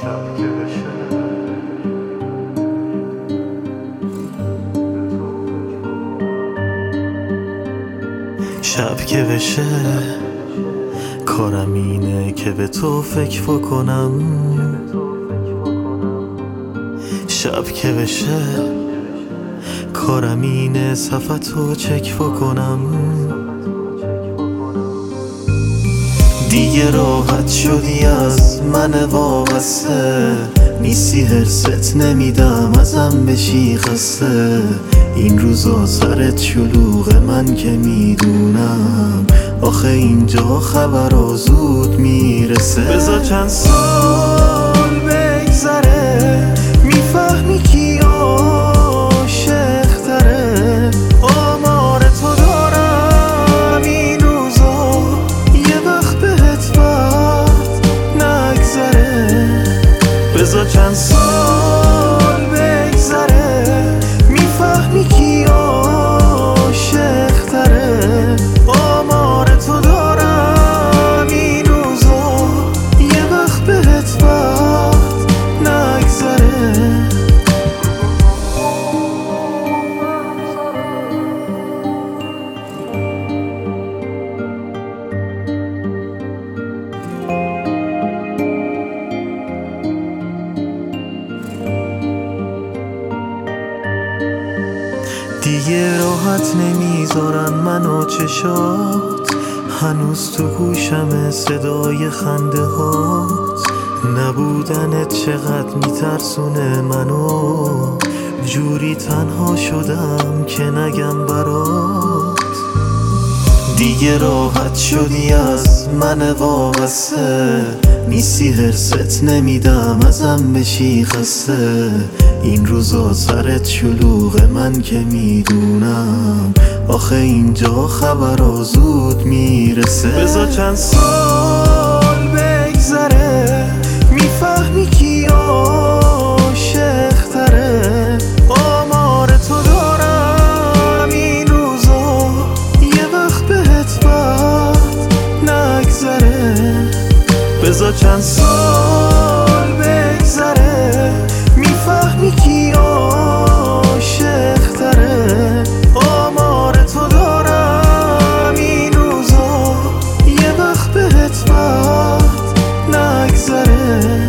شب که بشه شب که بشه کارم اینه که به تو فکر بکنم. شب که بشه کارم اینه صفحتو چک بکنم. دیگه راحت شدی از من وابسته، نیستی هرست نمیدم ازم بشی خسته. این روزا سرت شلوغه من که میدونم، آخه اینجا خبرها زود میرسه. بذار چند سال بگذره میفهمی کی عاشق تره. آمار تو دارم این روزا، یه وقت بهت وقت نگذره. بذار چند سال بگذره میفهمی کی عاشق تره. آمار تو دارم این روزا، یه وقت بهت وقت نگذره. دیگه راحت نمیذارن منو چشات، هنوز تو گوشم صدای خنده هات. نبودنت چقدر میترسونه منو، جوری تنها شدم که نگم برات. دیگه راحت شدی از من وابسته، نیستی هرست نمیدم ازم بشی خسته. این روزا سرت شلوغه من که میدونم، آخه اینجا خبرها زود میرسه. بذار چند سال بگذره میفهمی کی عاشق تره. آمار تو دارم این روزا، یه وقت بهت وقت نگذره. بذار چند سال بگذره میفهمی کی عاشق تره. آمار تو دارم این روزا، یه وقت بهت وقت نگذره.